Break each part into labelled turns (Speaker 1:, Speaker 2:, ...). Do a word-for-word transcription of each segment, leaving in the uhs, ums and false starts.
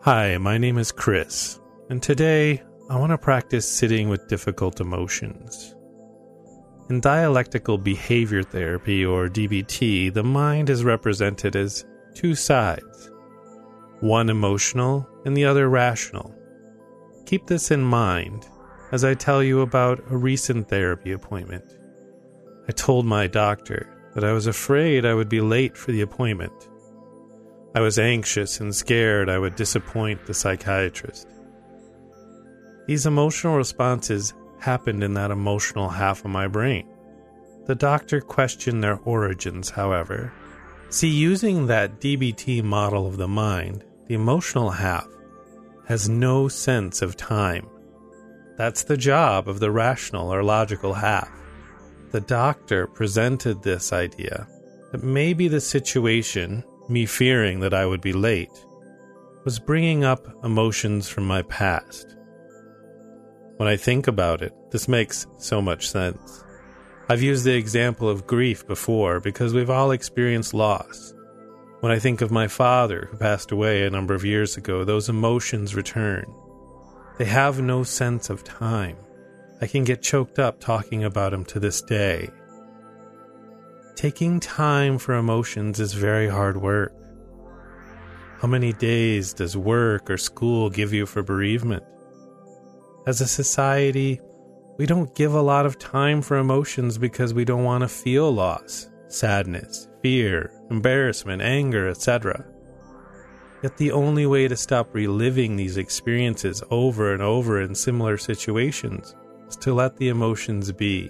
Speaker 1: Hi, my name is Chris, and today I want to practice sitting with difficult emotions. In dialectical behavior therapy, or D B T, the mind is represented as two sides, one emotional and the other rational. Keep this in mind as I tell you about a recent therapy appointment. I told my doctor that I was afraid I would be late for the appointment. I was anxious and scared I would disappoint the psychiatrist. These emotional responses happened in that emotional half of my brain. The doctor questioned their origins, however. See, using that D B T model of the mind, the emotional half has no sense of time. That's the job of the rational or logical half. The doctor presented this idea that maybe the situation, me fearing that I would be late, was bringing up emotions from my past. When I think about it, this makes so much sense. I've used the example of grief before because we've all experienced loss. When I think of my father, who passed away a number of years ago, those emotions return. They have no sense of time. I can get choked up talking about him to this day. Taking time for emotions is very hard work. How many days does work or school give you for bereavement? As a society, we don't give a lot of time for emotions because we don't want to feel loss, sadness, fear, embarrassment, anger, et cetera. Yet the only way to stop reliving these experiences over and over in similar situations is to let the emotions be.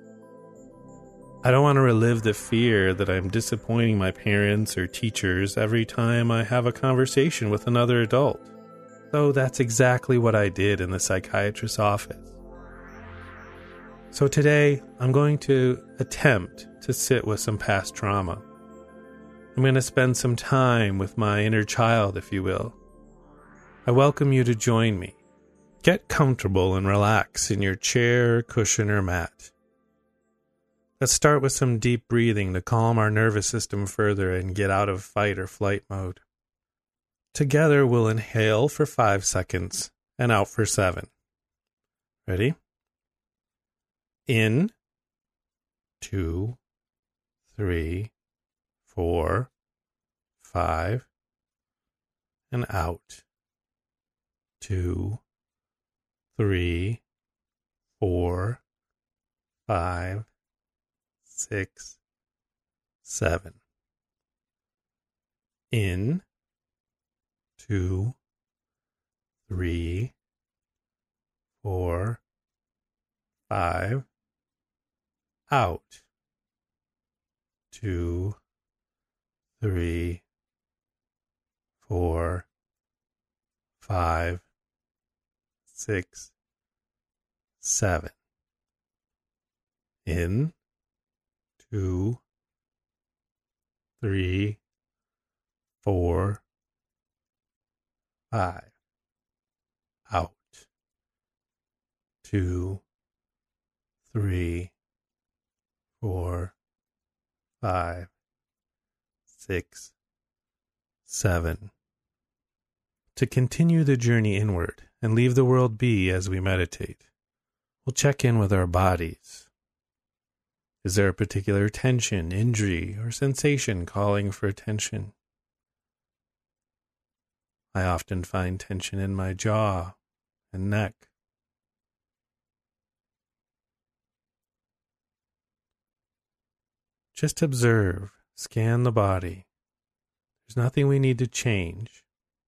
Speaker 1: I don't want to relive the fear that I'm disappointing my parents or teachers every time I have a conversation with another adult, though that's exactly what I did in the psychiatrist's office. So today, I'm going to attempt to sit with some past trauma. I'm going to spend some time with my inner child, if you will. I welcome you to join me. Get comfortable and relax in your chair, cushion, or mat. Let's start with some deep breathing to calm our nervous system further and get out of fight or flight mode. Together, we'll inhale for five seconds and out for seven. Ready? In, two, three, four, five, and out. Two, three, four, five, six, seven. In, two, three, four, five, out. Two, three, four, five, six, seven. In, two, three, four, five. Out. Two, three, four, five, six, seven. To continue the journey inward and leave the world be as we meditate, we'll check in with our bodies. Is there a particular tension, injury, or sensation calling for attention? I often find tension in my jaw and neck. Just observe, scan the body. There's nothing we need to change.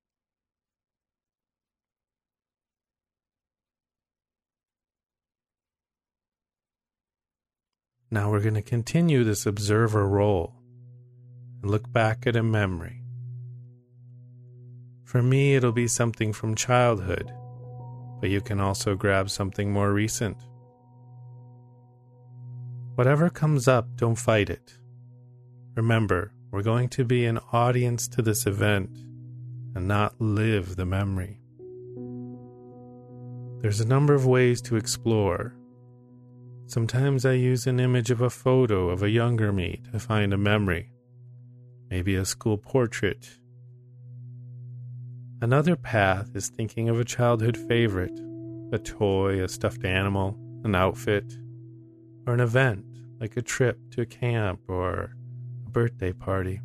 Speaker 1: Now we're going to continue this observer role and look back at a memory. For me, it'll be something from childhood, but you can also grab something more recent. Whatever comes up, don't fight it. Remember, we're going to be an audience to this event and not live the memory. There's a number of ways to explore. Sometimes I use an image of a photo of a younger me to find a memory, maybe a school portrait. Another path is thinking of a childhood favorite, a toy, a stuffed animal, an outfit, or an event like a trip to a camp or a birthday party.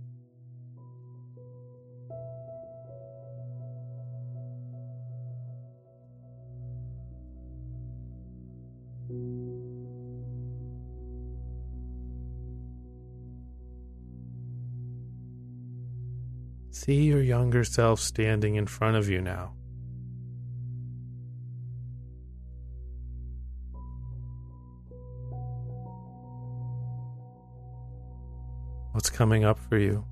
Speaker 1: See your younger self standing in front of you now. What's coming up for you?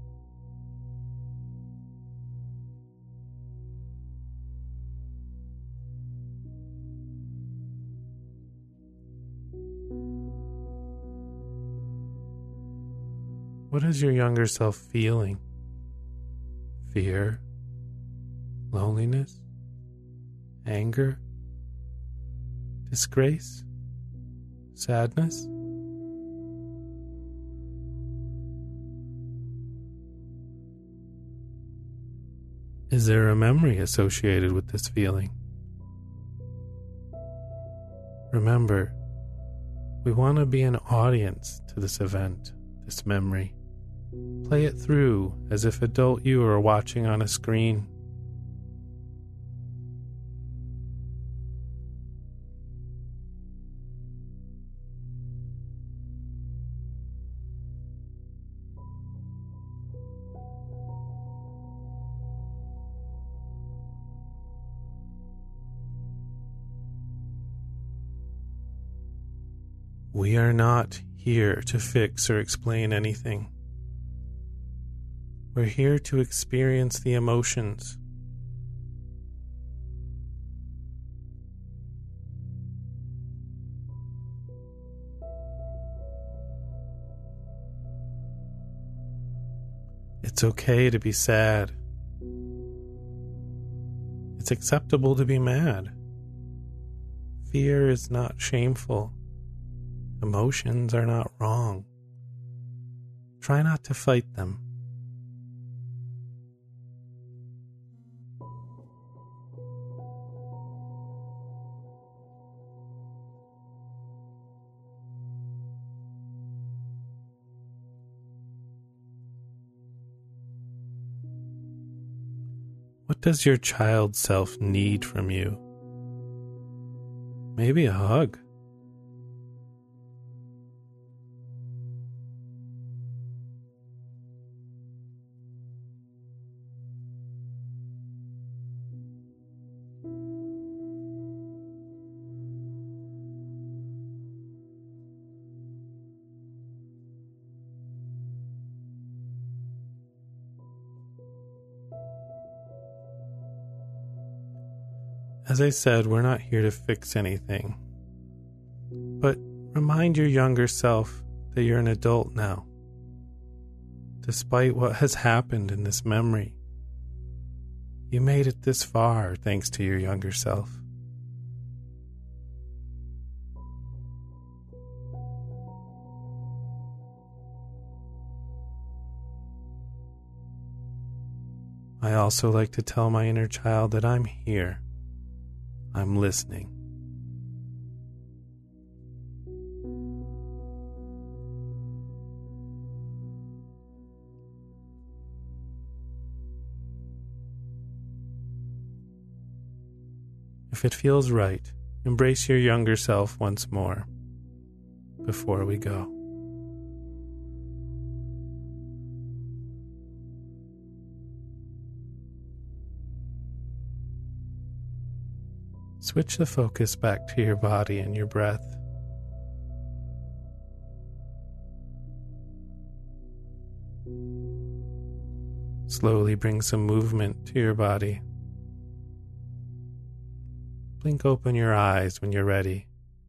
Speaker 1: What is your younger self feeling? Fear, loneliness, anger, disgrace, sadness? Is there a memory associated with this feeling? Remember, we want to be an audience to this event, this memory. Play it through as if adult you are watching on a screen. We are not here to fix or explain anything. We're here to experience the emotions. It's okay to be sad. It's acceptable to be mad. Fear is not shameful. Emotions are not wrong. Try not to fight them. What does your child self need from you? Maybe a hug. As I said, we're not here to fix anything, but remind your younger self that you're an adult now. Despite what has happened in this memory, you made it this far thanks to your younger self. I also like to tell my inner child that I'm here. I'm listening. If it feels right, embrace your younger self once more before we go. Switch the focus back to your body and your breath. Slowly bring some movement to your body. Blink open your eyes when you're ready.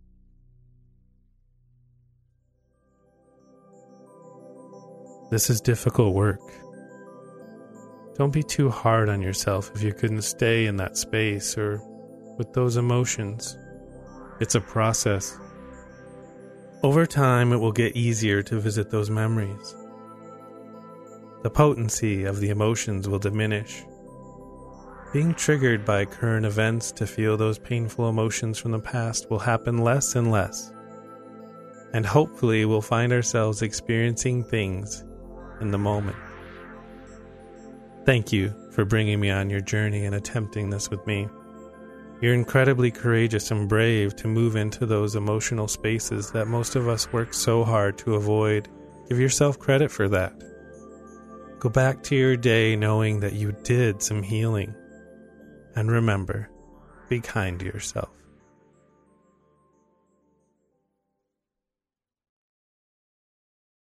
Speaker 1: This is difficult work. Don't be too hard on yourself if you couldn't stay in that space or with those emotions. It's a process. Over time, it will get easier to visit those memories. The potency of the emotions will diminish. Being triggered by current events to feel those painful emotions from the past will happen less and less. And hopefully we'll find ourselves experiencing things in the moment. Thank you for bringing me on your journey and attempting this with me. You're incredibly courageous and brave to move into those emotional spaces that most of us work so hard to avoid. Give yourself credit for that. Go back to your day knowing that you did some healing. And remember, be kind to yourself.